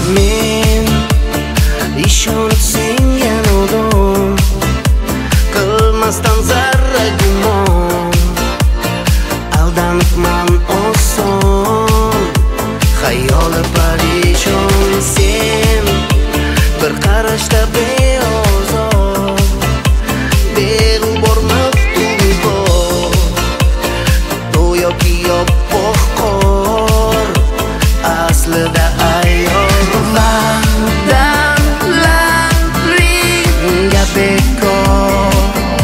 Men ishonib sengan odam, qilmasdan zarra gumon, aldanibman oson, xayoli parishon. Sen bir qarashda beozor, beg'ubor maftun bor, go'yoki yoppoq qor, aslida ayyor. Va'dalaringga bekor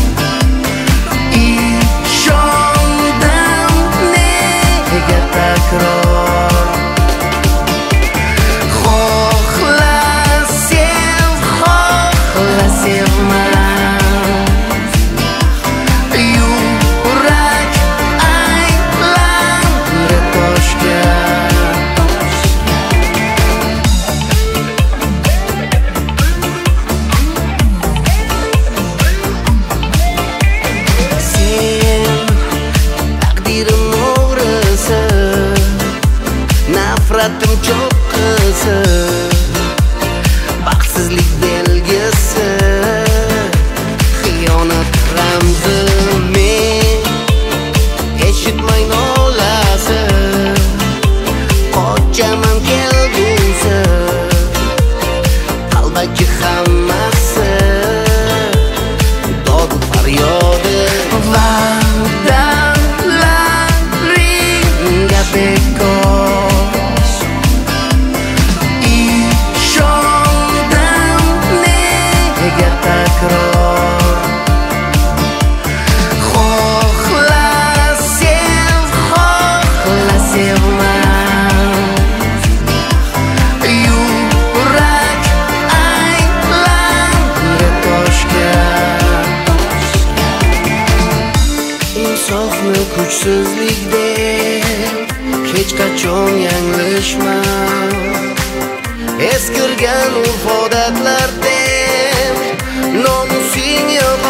ishondim, nega takror? Xohla sev, xohla sevma, yurak aylandi toshga. Taqdirim o'g'risi, nafratim cho'qqisi, baxtsizlik belgisi, xiyonat ramzi. Men eshitmay nolasi, qochaman kelgusi, qalbaki hammasi dod faryodi. Va'dalaringga bekor ishondim, nega takror? Xohla sev, xohla sevma, yurak aylandi toshga. Insofni kuchsizlik deb hech qachon yanglishma, eskirgan urf odatlar deb nomusing yo'q